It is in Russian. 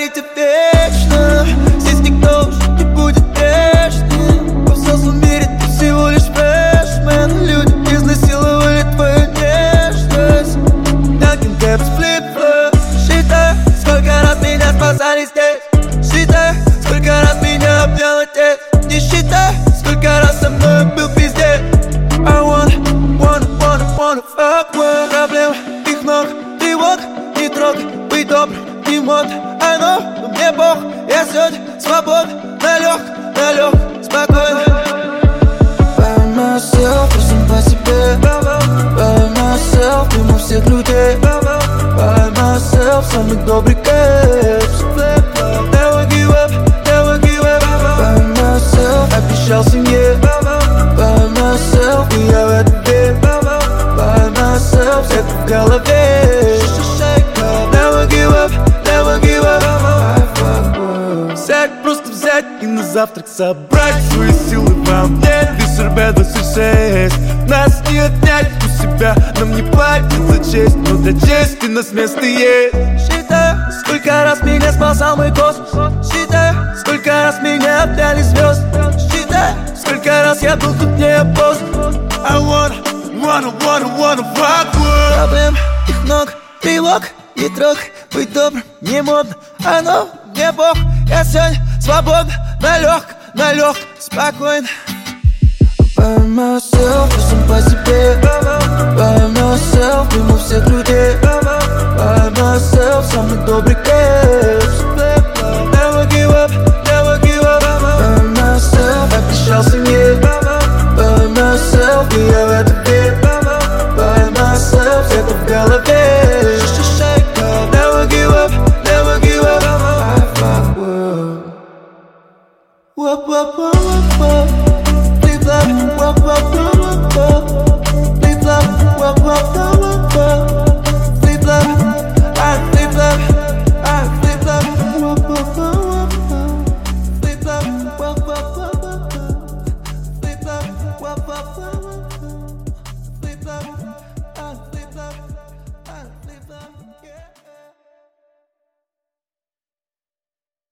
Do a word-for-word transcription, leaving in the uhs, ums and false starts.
говорите вечно. Здесь никто уже не будет прежним. Во взрослом мире ты всего лишь фрешмен. Люди изнасиловали твою нежность. Dunkin' Donuts, флип-флоп. Считай, сколько раз меня спасали здесь. Считай, сколько раз меня обнял отец. Не считай, сколько раз со мной был пиздец. I wanna, wanna, wanna, wanna fuck with проблем, их много, тревог, не трогай, быть добрым, не модно. I know, но мне бог, я сегодня свободен. Налег, налег, спокойно. By myself, просто по себе. By myself, мимо всех людей. By myself, самый добрый кэпс. Never give up, never give up. By myself, обещал семье. By myself, и я в это верю. By myself, это в голове. Never give up, never give up. Взять, просто взять и на завтрак собрать свои силы во мне. Вечер беда шесть. Нас не отнять у себя, нам не платят за честь, но для чести нас место есть. Считай, сколько раз меня спасал мой космос. Считай, сколько раз меня обняли звезды. Считай, сколько раз я был тут не опознан. I wanna, wanna, wanna, wanna fuck with. Проблем, их много, тревог, не трогай, быть добрым, не модно. I know, мне бог, я сегодня свободен. Налег, налег, спокойно. By myself, я сам по себе. By myself, мимо всех людей. By myself, самый добрый кэпс.